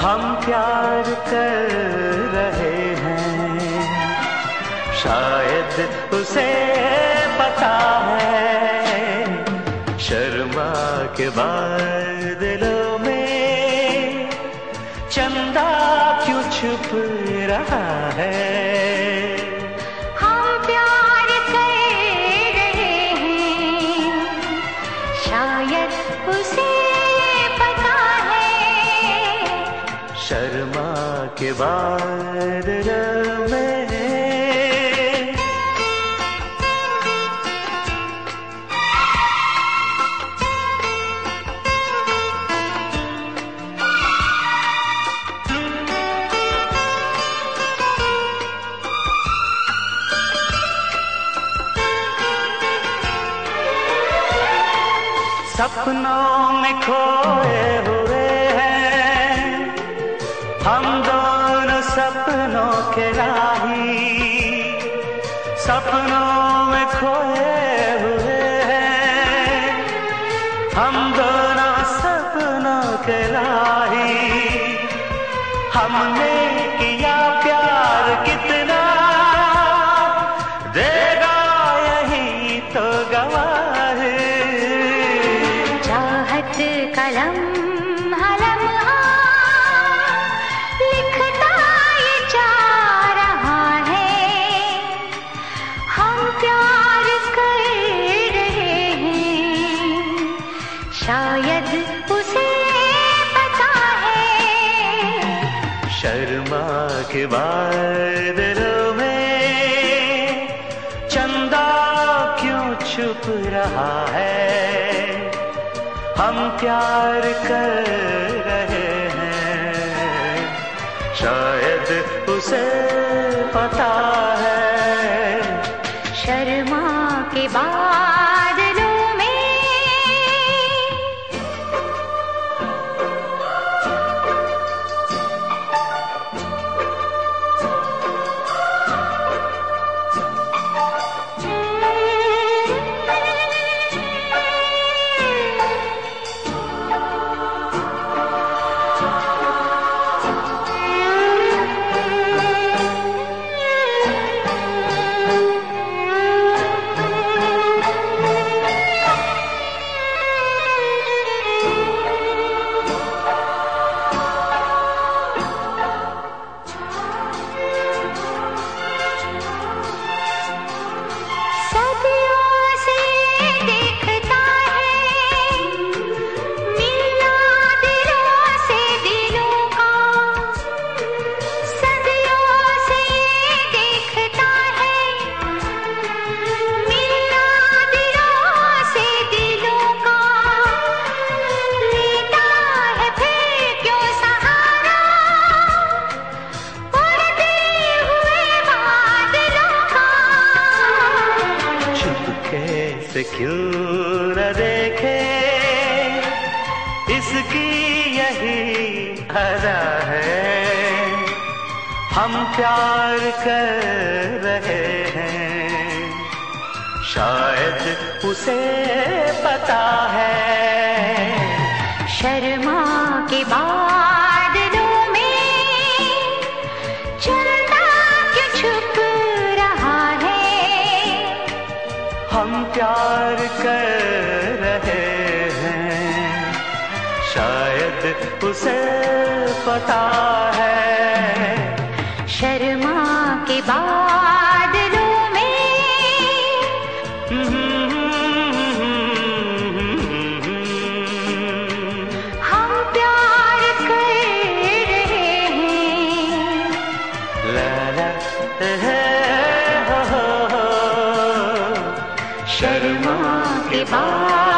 हम प्यार कर रहे हैं, शायद उसे पता है। शर्मा के बादलों में चंदा क्यों छुप रहा है। हम प्यार कर रहे हैं, शायद उसे पता है। शर्मा के बादलों में सपनों में खोए हुए हैं हम दोनों, सपनों के राही। सपनों में खोए हुए हैं हम दोनों, सपनों के राही। हमने किया प्यार कितना, देगा यही तो गवाह। कलम हलम लिखता ये जा रहा है। हम प्यार कर रहे हैं, शायद उसे पता है। शर्मा के बादलों में चंदा क्यों छुप रहा है। हम प्यार कर रहे हैं, शायद उसे पता है। शर्मा के बादलों में क्यों न देखे, इसकी यही अदा है। हम प्यार कर रहे हैं, शायद उसे पता है। शर्मा के बादलों में चंदा क्यों छुप रहा है। हम प्यार कर रहे हैं, शायद उसे पता है। शर्मा के बादलों में हम प्यार कर रहे हैं। ला ला हो, शर्मा के बाद